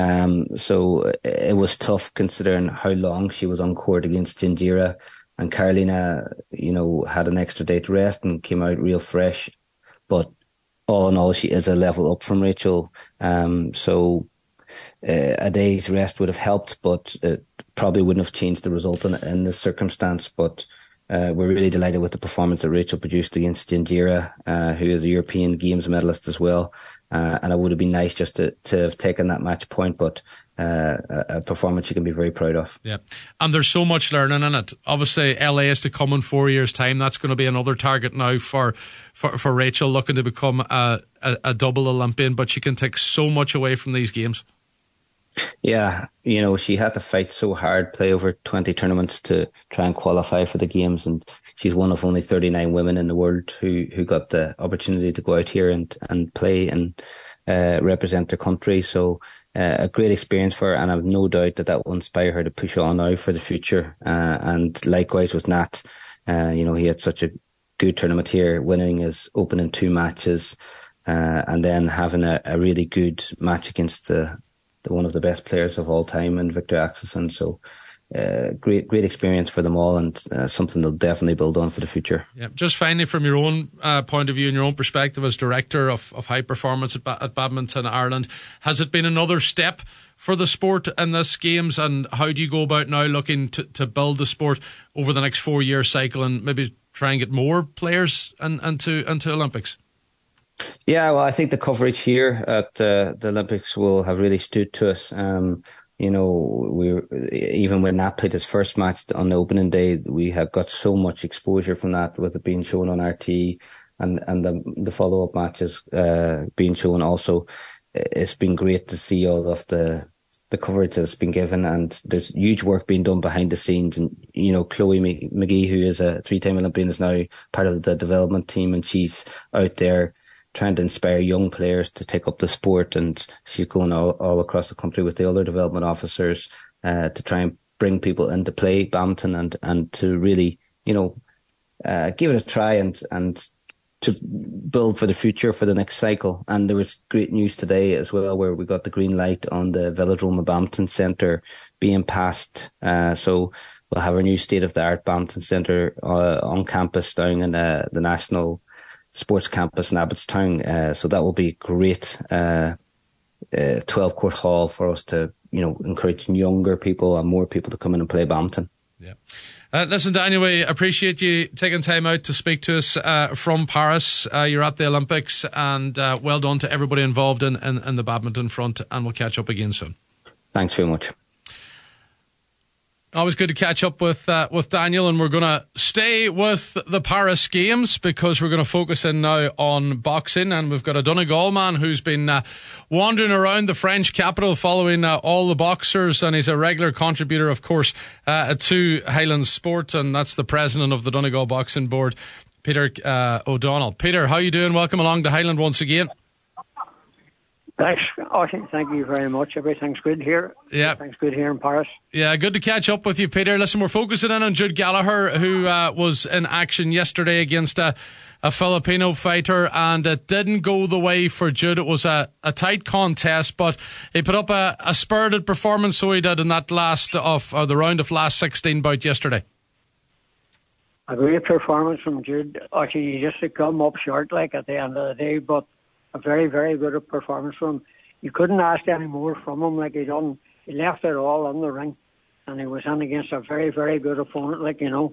So it was tough considering how long she was on court against Gingira. And Carolina, had an extra day to rest and came out real fresh. But all in all, she is a level up from Rachel. So a day's rest would have helped, but it probably wouldn't have changed the result in this circumstance. But we're really delighted with the performance that Rachel produced against Gingira, who is a European Games medalist as well. And it would have been nice just to have taken that match point, but a performance you can be very proud of. Yeah, and there's so much learning in it. Obviously, LA is to come in 4 years' time. That's going to be another target now for Rachel, looking to become a double Olympian. But she can take so much away from these games. Yeah, she had to fight so hard, play over 20 tournaments to try and qualify for the games, and she's one of only 39 women in the world who got the opportunity to go out here and play and represent their country. So a great experience for her, and I've no doubt that will inspire her to push on now for the future. And likewise with Nat, he had such a good tournament here, winning his opening 2 matches, and then having a really good match against the one of the best players of all time, and Victor Axelsen. So great experience for them all, and something they'll definitely build on for the future. Yeah. Just finally, from your own point of view and your own perspective as director of high performance at Badminton Ireland, has it been another step for the sport in this games, and how do you go about now looking to build the sport over the next 4-year cycle and maybe try and get more players into Olympics? Yeah, well, I think the coverage here at the Olympics will have really stood to us. Even when Nat played his first match on the opening day, we have got so much exposure from that, with it being shown on RT and the follow-up matches being shown also. It's been great to see all of the coverage that's been given, and there's huge work being done behind the scenes. And, Chloe McGee, who is a 3-time Olympian, is now part of the development team, and she's out there trying to inspire young players to take up the sport, and she's going all across the country with the other development officers to try and bring people into play badminton and to really, give it a try and to build for the future for the next cycle. And there was great news today as well, where we got the green light on the Velodrome Badminton Centre being passed. So we'll have our new state-of-the-art badminton centre on campus down in the National Sports Campus in Abbottstown. So that will be great 12-court hall for us to, encourage younger people and more people to come in and play badminton. Yeah. Listen, Daniel, we appreciate you taking time out to speak to us from Paris. You're at the Olympics, and well done to everybody involved in the badminton front, and we'll catch up again soon. Thanks very much. Always good to catch up with Daniel, and we're going to stay with the Paris Games because we're going to focus in now on boxing, and we've got a Donegal man who's been wandering around the French capital following all the boxers, and he's a regular contributor, of course, to Highland Sport, and that's the president of the Donegal Boxing Board, Peter O'Donnell. Peter, how you doing? Welcome along to Highland once again. Thanks, Austin. Thank you very much. Everything's good here. Yeah. Everything's good here in Paris. Yeah, good to catch up with you, Peter. Listen, we're focusing in on Jude Gallagher, who was in action yesterday against a Filipino fighter, and it didn't go the way for Jude. It was a tight contest, but he put up a spirited performance, so he did, in that the round of last 16 bout yesterday. A great performance from Jude. Actually, he just come up short at the end of the day, but a very, very good performance from him. You couldn't ask any more from him. He left it all in the ring, and he was in against a very, very good opponent.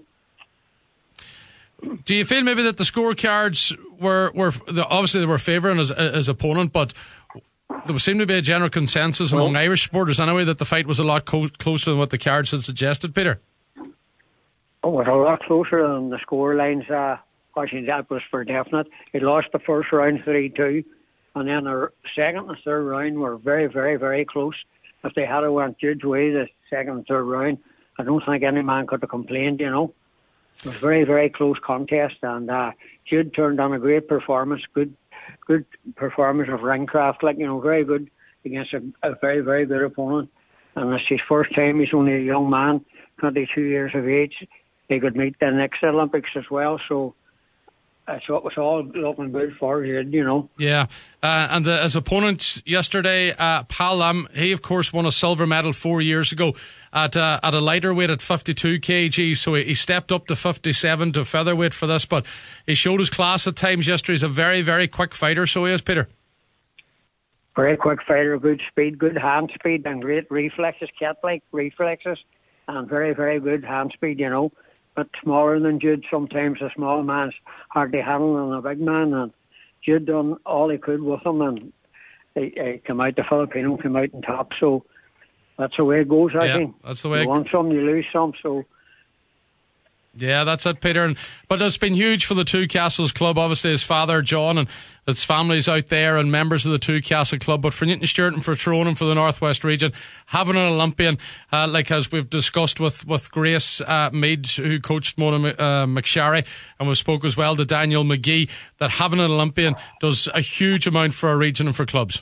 Do you feel maybe that the scorecards were obviously they were favouring his opponent, but there seemed to be a general consensus among Irish supporters anyway that the fight was a lot closer than what the cards had suggested, Peter? Oh, it was a lot closer than the score lines. Actually, that was for definite. He lost the first round 3-2, and then the second and third round were very, very, very close. If they had went Jude's way the second and third round, I don't think any man could have complained, It was a very, very close contest, and Jude turned on a great performance, good performance of ringcraft, very good against a very, very good opponent. And it's his first time. He's only a young man, 22 years of age. He could meet the next Olympics as well, so it was all looking good for Jude, Yeah, and his opponent yesterday, Pal Lam, he of course won a silver medal 4 years ago at a lighter weight at 52 kg, so he stepped up to 57 to featherweight for this, but he showed his class at times yesterday. He's a very, very quick fighter, so he is, Peter. Very quick fighter, good speed, good hand speed, and great reflexes, cat-like reflexes, and very, very good hand speed, But smaller than Jude, sometimes a small man's hard to handle than a big man, and Jude done all he could with him, and he came out, the Filipino came out on top, so that's the way it goes, I think. That's the way you win some, you lose some, so Yeah, that's it, Peter. But it's been huge for the Two Castles Club. Obviously, his father, John, and his family's out there and members of the Two Castle Club. But for Newton Stewart and for Tyrone and for the Northwest region, having an Olympian, like as we've discussed with Grace Mead, who coached Mona McSharry, and we spoke as well to Daniel McGee, that having an Olympian does a huge amount for a region and for clubs.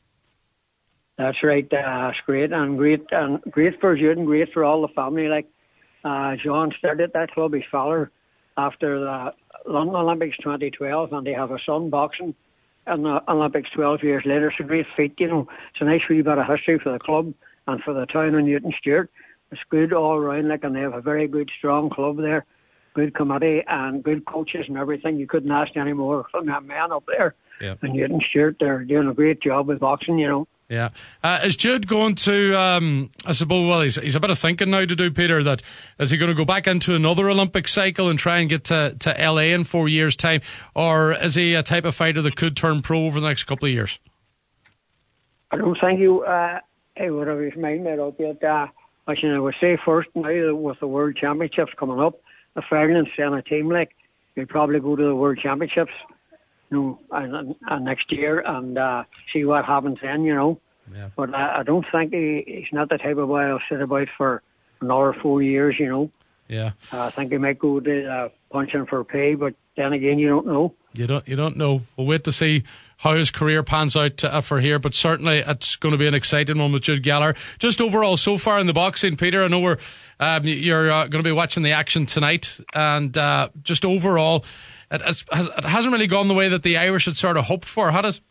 That's right. It's great and great for Jude and great for all the family. Like John started that club, his father, after the London Olympics 2012, and they have a son boxing in the Olympics 12 years later. It's a great feat, you know. It's a nice wee bit of history for the club and for the town of Newton Stewart. It's good all round, like, and they have a very good, strong club there, good committee and good coaches and everything. You couldn't ask any more from that man up there. Yeah. In Newton Stewart, they're doing a great job with boxing, you know. Yeah. Is Jude going to, I suppose, well, he's a bit of thinking now to do, Peter, that is he going to go back into another Olympic cycle and try and get to LA in 4 years' time? Or is he a type of fighter that could turn pro over the next couple of years? I don't think he would have his mind made up yet. I would say first, now with the World Championships coming up, if Ireland's in a team like, he'd probably go to the World Championships, you know, and next year and see what happens then, you know. Yeah. But I don't think he's not the type of boy who'll sit about for another 4 years, you know. Yeah. I think he might go to punching for pay, but then again, you don't know. You don't know. We'll wait to see how his career pans out for here, but certainly it's going to be an exciting one with Jude Gallagher. Just overall, so far in the boxing, Peter, I know you're going to be watching the action tonight, and just overall, it hasn't really gone the way that the Irish had sort of hoped for, had it?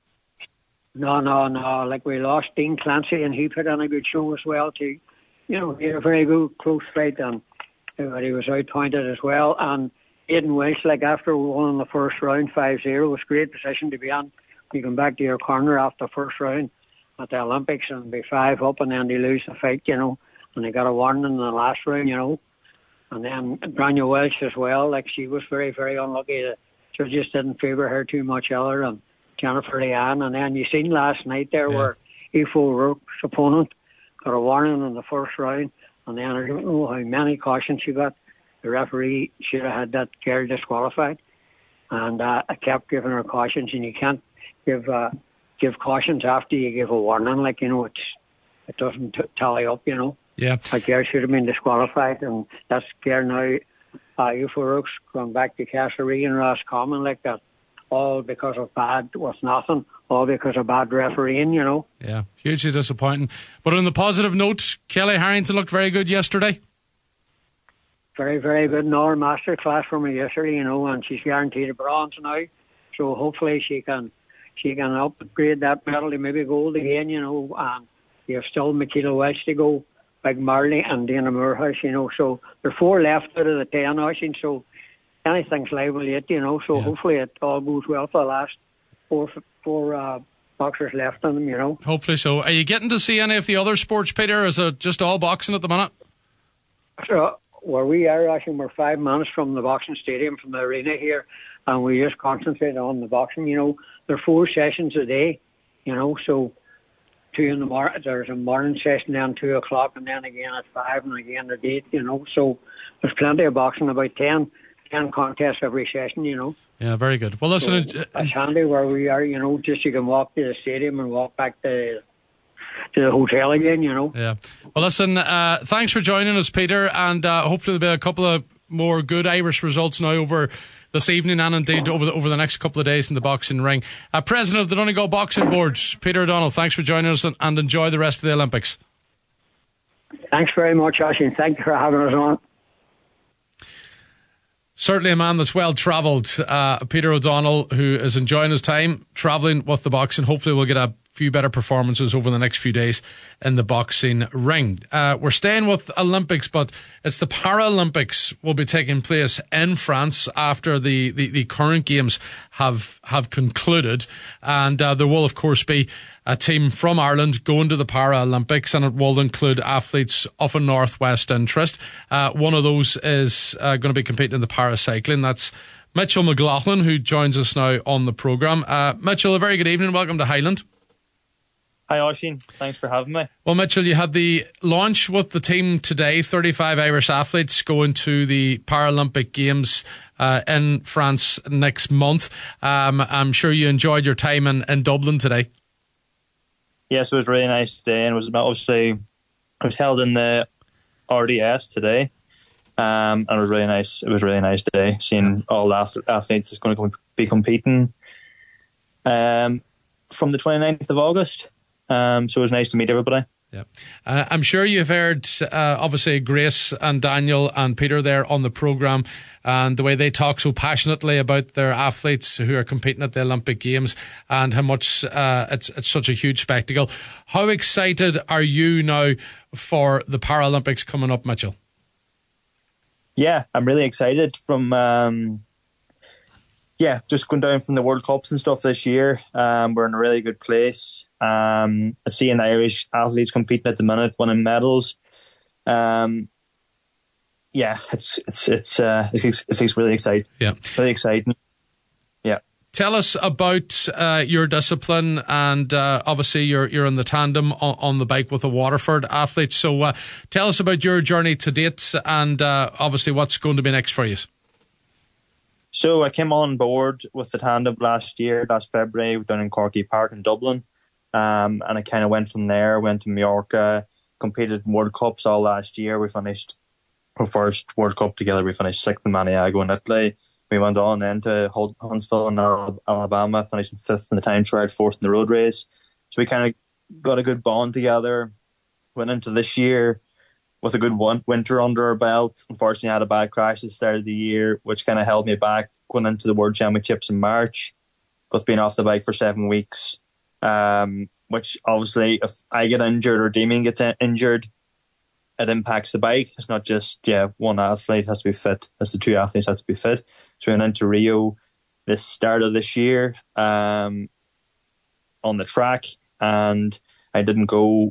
No. Like, we lost Dean Clancy, and he put on a good show as well too. You know, he had a very good close fight, and he was outpointed as well. And Aidan Welsh, like, after winning the first round 5-0, was a great position to be on. You come back to your corner after the first round at the Olympics and be 5 up, and then they lose the fight, you know. And they got a warning in the last round, you know. And then Branya Welsh as well, like, she was very, very unlucky. The judges didn't favour her too much either, and Jennifer Leanne. And then you seen last night there where Aoife O'Rourke's opponent got a warning in the first round, and then I don't know how many cautions she got. The referee should have had that girl disqualified, and I kept giving her cautions, and you can't give cautions after you give a warning, like, you know, it doesn't tally up, you know. Yeah. A girl should have been disqualified, and that's girl now, Aoife O'Rourke's gone back to Castlereagh and Roscommon, like that, all because of bad refereeing, you know. Yeah, hugely disappointing. But on the positive note, Kelly Harrington looked very good yesterday. Very, very good. Another masterclass from her yesterday, you know, and she's guaranteed a bronze now. So hopefully she can upgrade that medal to maybe gold again, you know. And you have still Michaela Welch to go, Big Marley and Dana Moorhouse, you know. So there are 4 left out of the 10, I think. So anything's liable yet, you know. So hopefully it all goes well for the last four boxers left on them, you know. Hopefully so. Are you getting to see any of the other sports, Peter? Is it just all boxing at the minute? So, where we are, actually, we're 5 minutes from the boxing stadium, from the arena here, and we just concentrate on the boxing, you know. There are 4 sessions a day, you know, so 2 in the morning, there's a morning session, then 2 o'clock, and then again at 5, and again at 8, you know. So there's plenty of boxing, about 10 contests every session, you know. Yeah, very good. Well, listen, so it's handy where we are, you know, just you can walk to the stadium and walk back to the hotel again, you know. Yeah. Well, listen, thanks for joining us, Peter, and hopefully there'll be a couple of more good Irish results now over this evening and indeed over the next couple of days in the boxing ring. President of the Donegal Boxing Board, Peter O'Donnell, thanks for joining us and enjoy the rest of the Olympics. Thanks very much, Oisin. Thank you for having us on. Certainly a man that's well travelled, Peter O'Donnell, who is enjoying his time travelling with the boxing. Hopefully we'll get a few better performances over the next few days in the boxing ring. We're staying with Olympics, but it's the Paralympics will be taking place in France after the current games have concluded, and there will of course be a team from Ireland going to the Paralympics, and it will include athletes of a Northwest interest. One of those is going to be competing in the paracycling. That's Mitchell McLaughlin, who joins us now on the programme. Mitchell, a very good evening. Welcome to Highland. Hi, Oisín. Thanks for having me. Well, Mitchell, you had the launch with the team today. 35 Irish athletes going to the Paralympic Games in France next month. I'm sure you enjoyed your time in Dublin today. Yes, it was a really nice day, and it was held in the RDS today, and it was really nice. It was a really nice day seeing all the athletes that's going to be competing from the 29th of August. So it was nice to meet everybody. Yeah, I'm sure you've heard, obviously, Grace and Daniel and Peter there on the programme, and the way they talk so passionately about their athletes who are competing at the Olympic Games and how much it's such a huge spectacle. How excited are you now for the Paralympics coming up, Mitchell? Yeah, I'm really excited from... just going down from the World Cups and stuff this year. We're in a really good place. Seeing the Irish athletes competing at the minute, winning medals. It's really exciting. Yeah, really exciting. Yeah. Tell us about your discipline, and obviously you're in the tandem on the bike with the Waterford athletes. So tell us about your journey to date, and obviously what's going to be next for you. So I came on board with the tandem last February, down in Corky Park in Dublin. And I kind of went from there, went to Mallorca, competed in World Cups all last year. We finished our first World Cup together. We finished 6th in Maniago in Italy. We went on then to Huntsville in Alabama, finishing 5th in the time trial, 4th in the road race. So we kind of got a good bond together. Went into this year with a good winter under our belt. Unfortunately, I had a bad crash at the start of the year, which kind of held me back going into the World Championships in March, with being off the bike for 7 weeks. Which obviously, if I get injured or Damien gets injured, it impacts the bike. It's not just one athlete has to be fit; it's the 2 athletes have to be fit. So we went into Rio this start of this year on the track, and I didn't go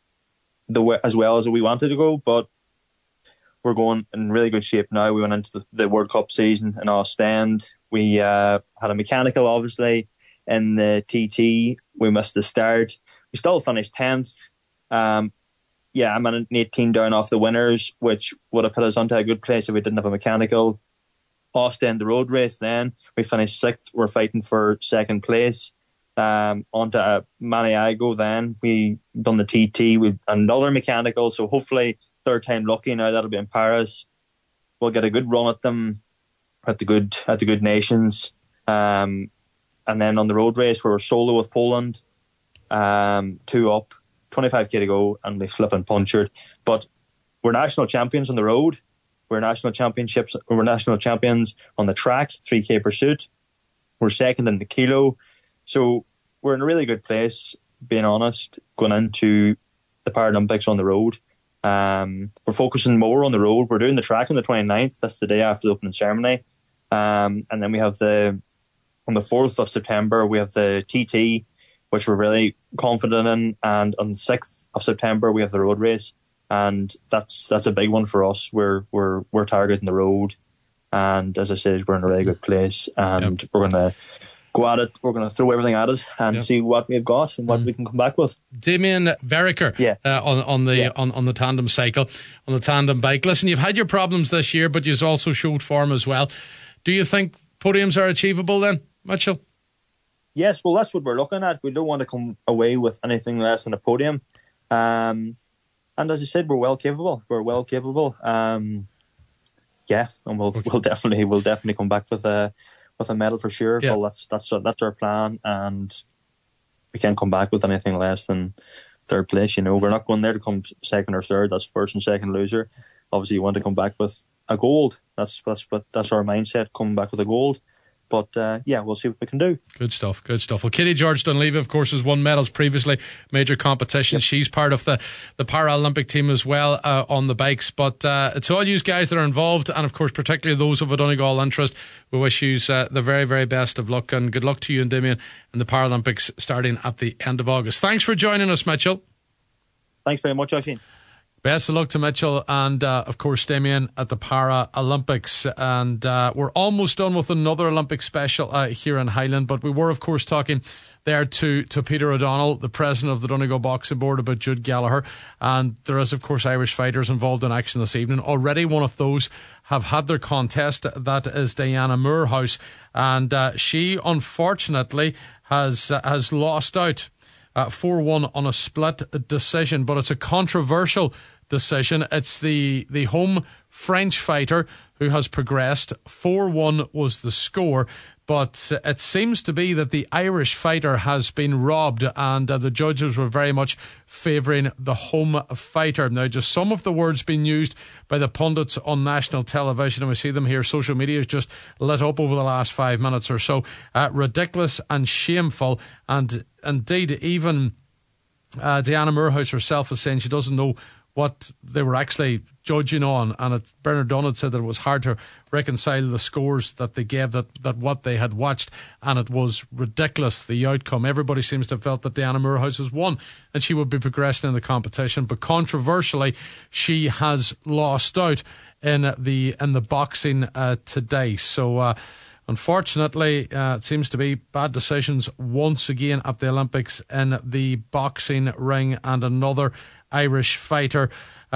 as well as we wanted to go, but we're going in really good shape now. We went into the World Cup season in Ostend. We had a mechanical, obviously, in the TT. We missed the start. We still finished 10th. I'm an 18 down off the winners, which would have put us onto a good place if we didn't have a mechanical. Ostend, the road race then, we finished 6th. We're fighting for 2nd place. Onto Maniago then. We done the TT. We've another mechanical, so hopefully 3rd time lucky now. That'll be in Paris. We'll get a good run at them at the good nations. And then on the road race, we were solo with Poland, 2 up, 25k to go, and we flipping punctured. But we're national champions on the road. We're national champions on the track, 3k pursuit. We're 2nd in the kilo. So we're in a really good place, being honest, going into the Paralympics on the road. We're focusing more on the road. We're doing the track on the 29th. That's the day after the opening ceremony. And then we have on the 4th of September, we have the TT, which we're really confident in. And on the 6th of September, we have the road race. And that's a big one for us. We're targeting the road. And as I said, we're in a really good place. And we're going to go at it. We're going to throw everything at it and see what we've got and what we can come back with. Damien Veriker, on the tandem cycle, on the tandem bike. Listen, you've had your problems this year, but you've also showed form as well. Do you think podiums are achievable then, Mitchell? Yes, well, that's what we're looking at. We don't want to come away with anything less than a podium. And as I said, we're well capable. And we'll definitely come back with a medal for sure. Yeah. Well, that's our plan, and we can't come back with anything less than 3rd place. We're not going there to come 2nd or 3rd. That's 1st and 2nd loser. Obviously, you want to come back with a gold. That's our mindset, coming back with a gold. But we'll see what we can do. Good stuff. Well, Katie George Dunleavy, of course, has won medals previously, major competitions. Yep. She's part of the Paralympic team as well on the bikes. But to all you guys that are involved, and of course, particularly those of a Donegal interest, we wish you the very, very best of luck, and good luck to you and Damien in the Paralympics starting at the end of August. Thanks for joining us, Mitchell. Thanks very much, Oisín. Best of luck to Mitchell and, of course, Damien at the Paralympics. And we're almost done with another Olympic special here in Highland. But we were, of course, talking there to Peter O'Donnell, the president of the Donegal Boxing Board, about Jude Gallagher. And there is, of course, Irish fighters involved in action this evening. Already one of those have had their contest. That is Diana Moorhouse. And she, unfortunately, has lost out 4-1 on a split decision, but it's a controversial decision. It's the home French fighter who has progressed. 4-1 was the score, but it seems to be that the Irish fighter has been robbed, and the judges were very much favouring the home fighter. Now, just some of the words being used by the pundits on national television, and we see them here. Social media has just lit up over the last 5 minutes or so. Ridiculous and shameful, and indeed, even Diana Moorhouse herself is saying she doesn't know what they were actually judging on, and Bernard Dunn had said that it was hard to reconcile the scores that they gave, that what they had watched, and it was ridiculous, the outcome. Everybody seems to have felt that Diana Moorhouse has won and she would be progressing in the competition, but controversially she has lost out in the boxing today. So unfortunately, it seems to be bad decisions once again at the Olympics in the boxing ring, and another Irish fighter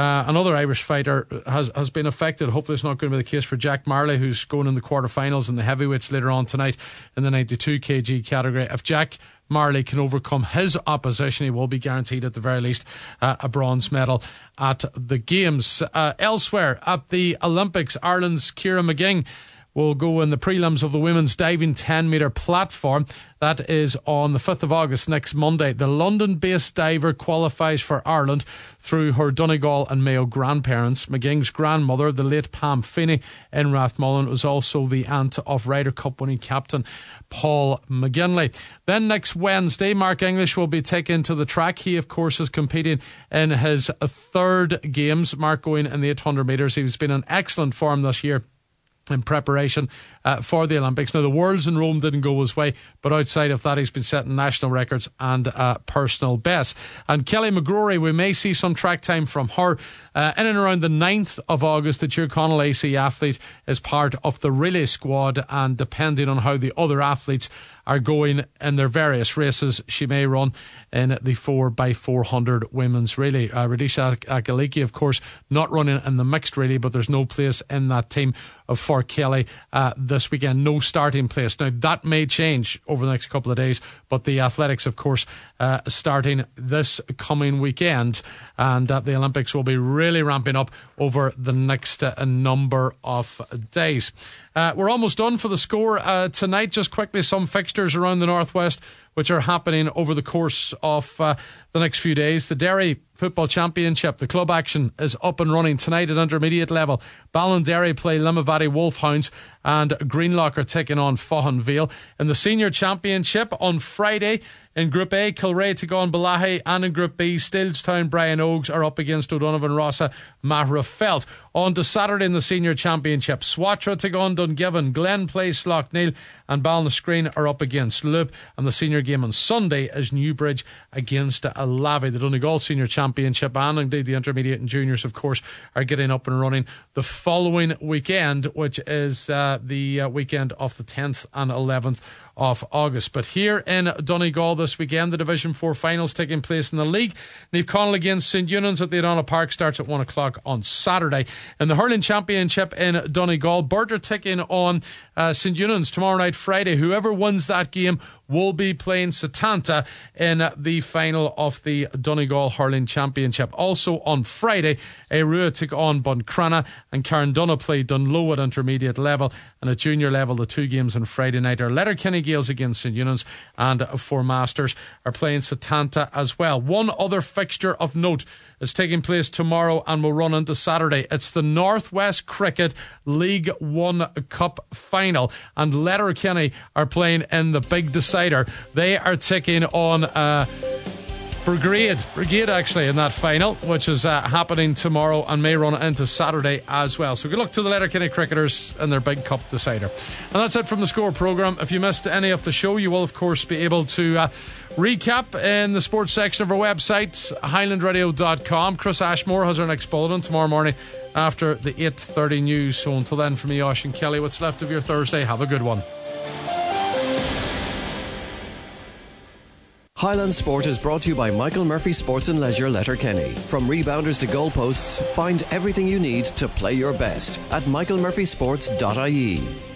has been affected. Hopefully it's not going to be the case for Jack Marley, who's going in the quarterfinals in the heavyweights later on tonight in the 92 kg category. If Jack Marley can overcome his opposition, he will be guaranteed at the very least a bronze medal at the Games. Elsewhere at the Olympics, Ireland's Ciara Maguinn will go in the prelims of the women's diving 10-metre platform. That is on the 5th of August, next Monday. The London-based diver qualifies for Ireland through her Donegal and Mayo grandparents. Maguinn's grandmother, the late Pam Feeney in Rathmullen, was also the aunt of Ryder Cup winning captain Paul McGinley. Then next Wednesday, Mark English will be taken to the track. He, of course, is competing in his third games. Mark going in the 800 metres. He's been in excellent form this year in preparation for the Olympics. Now, the Worlds in Rome didn't go his way, but outside of that, he's been setting national records and personal bests. And Kelly McGrory, we may see some track time from her in and around the 9th of August. The Tyrconnell AC athlete is part of the relay squad, and depending on how the other athletes are going in their various races, she may run in the 4x400 women's relay. Radisha Akaliki, of course, not running in the mixed relay, but there's no place in that team for Kelly this weekend. No starting place. Now, that may change over the next couple of days, but the athletics, of course, starting this coming weekend, and the Olympics will be really ramping up over the next number of days. We're almost done for the score tonight. Just quickly, some fixtures around the Northwest which are happening over the course of the next few days. The Derry Football Championship, the club action is up and running tonight at intermediate level. Ballinderry play Limavady Wolfhounds, and Greenlock are taking on Faughan Vale. In the Senior Championship on Friday, in Group A, Kilray take on Balahi, and in Group B, Stilstown Brian Oaks are up against O'Donovan Rossa Mahrafelt. On to Saturday in the Senior Championship, Swatra take on Dungiven, Glen plays Sloughneel, and Ballinascreen are up against Loop. And the senior game on Sunday is Newbridge against Lavey. The Donegal Senior Championship and indeed the intermediate and juniors, of course, are getting up and running the following weekend, which is the weekend of the 10th and 11th of August. But here in Donegal this weekend, the Division 4 finals taking place in the league. Niamh Connell against St Eunan's at the O'Donnell Park starts at 1 o'clock on Saturday. In the Hurling Championship in Donegal, Burt are taking on St Eunan's tomorrow night, Friday. Whoever wins that game will be playing Setanta in the final of the Donegal Hurling Championship. Also on Friday, Arua take on Buncrana, and Carndonagh play Dunlow at intermediate level. And at junior level, the two games on Friday night are Letterkenny Gales against St Eunan's, and Four Masters are playing Setanta as well. One other fixture of note is taking place tomorrow and will run into Saturday. It's the Northwest Cricket League 1 Cup final, and Letterkenny are playing in the big decider. They are taking on Brigade actually in that final, which is happening tomorrow and may run into Saturday as well. So good luck to the Letterkenny cricketers in their big cup decider. And that's it from the Score programme. If you missed any of the show, you will of course be able to Recap in the sports section of our website, highlandradio.com. Chris Ashmore has our next bulletin tomorrow morning after the 8:30 news. So until then, from me, Oisín Kelly, what's left of your Thursday, have a good one. Highland Sport is brought to you by Michael Murphy Sports and Leisure Letterkenny. From rebounders to goalposts, find everything you need to play your best at michaelmurphysports.ie.